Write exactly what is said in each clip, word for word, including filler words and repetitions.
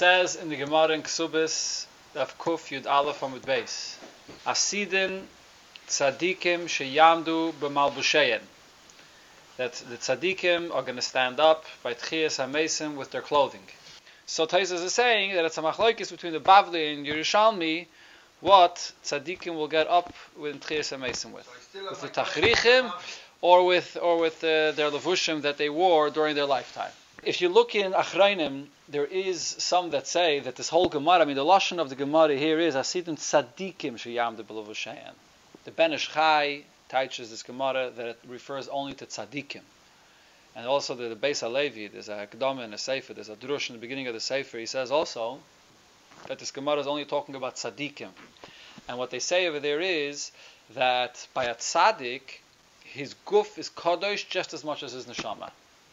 says in the Gemara in Ksubis, Daf Kuf Yud Aleph Amud Beis, Asidin tzadikim sheyamdu b'malbusheyen. That the tzadikim are going to stand up by Tchias HaMesim with their clothing. So Taisus is saying that it's a machlokes between the Bavli and Yerushalmi what tzadikim will get up with Tchias HaMesim with, with the tachrichim or with or with uh, their levushim that they wore during their lifetime. If you look in Achrayim, there is some that say that this whole Gemara, I mean the lashon of the Gemara here is Asidim tzadikim sheyamdu b'levusheyen. The Ben Ish Chai teaches this Gemara that it refers only to tzadikim. And also the, the Beis HaLevi, there's a Kedama and a Sefer, there's a Drush in the beginning of the Sefer, he says also that this Gemara is only talking about tzadikim. And what they say over there is that by a tzadik, his guf is kadosh just as much as his neshama.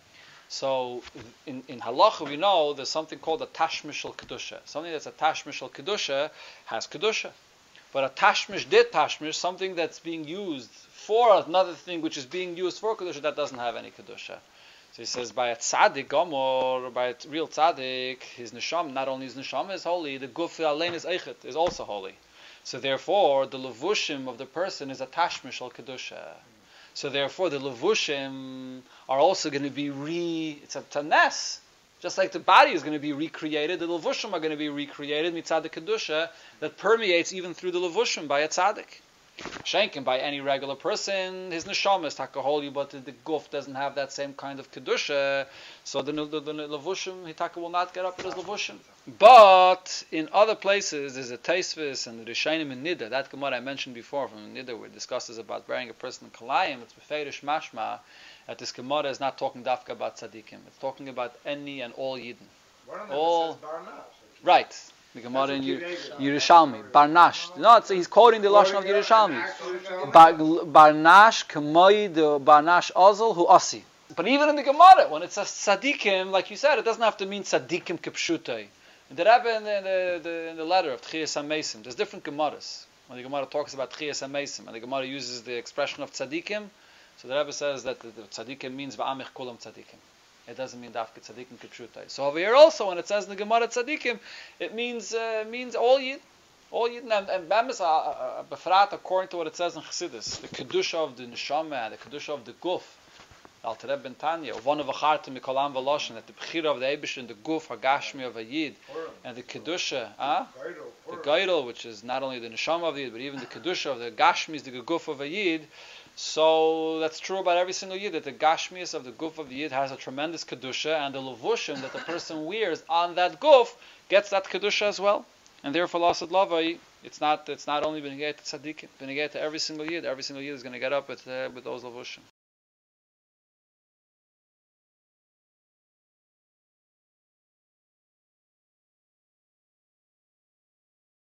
So in, in halacha we know there's something called a tashmish al kedusha. Something that's a tashmish al kedusha has kedusha. But a tashmish did tashmish, something that's being used for another thing which is being used for kedusha, that doesn't have any kedusha. So he says by a tzaddik gomor, by a real tzaddik, his neshama, not only his neshama is holy, the guf alein is eichet, is also holy. So therefore the levushim of the person is a tashmish al kedusha. So therefore the levushim are also going to be re, it's a tanes. Just like the body is going to be recreated, the levushim are going to be recreated, mitzad the kedusha, that permeates even through the levushim by a tzaddik. Shenkin, by any regular person, his neshama is taka holy, but the, the guf doesn't have that same kind of kedusha, so the, the, the, the levushim, he taka will not get up with his levushim. But in other places, there's a Taisvis and the Rishayim in Nida, that Gemara I mentioned before from Nida, where it discusses about burying a person in Kalayim, it's beferish mashma, that this Gemara is not talking dafka about tzadikim, it's talking about any and all Yidden. All, right. The Gemara in Yerushalmi, Barnash. No, it's, he's quoting the lashon of Yerushalmi. Bar, Barnash k'moi the Barnash Ozel hu asi. But even in the Gemara, when it says tzadikim, like you said, it doesn't have to mean tzadikim k'pshutai. In the Rebbe, in the, the, in the letter of Tchias HaMesim, there's different Gemaras. When the Gemara talks about Tchias HaMesim, and the Gemara uses the expression of tzadikim, so the Rebbe says that the, the tzadikim means va'amich kulam tzadikim. It doesn't mean dafka tzadikim k'pshutai. So over here also, when it says in the Gemara tzadikim, it means uh, means all yid, all yid, and and bemis a befrat according to what it says in Chassidus, the kedusha of the neshama, the kedusha of the guf, Alter Rebbe ben Tanya, one of achartim mikolam v'loshen, that the bechira of the Eibush and the guf hagashmi of a yid, and the kedusha, ah, the gaidol, which is not only the neshama of the yid, but even the kedusha of the gashmi, the guf of a yid. So that's true about every single yid, that the gashmius of the guf of the yid has a tremendous kedusha, and the levushim that the person wears on that guf gets that kedusha as well. And therefore, lasad lavai, it's not it's not only benegay to tzaddikim, benegay to every single yid. Every single yid is going to get up with uh, with those levushim.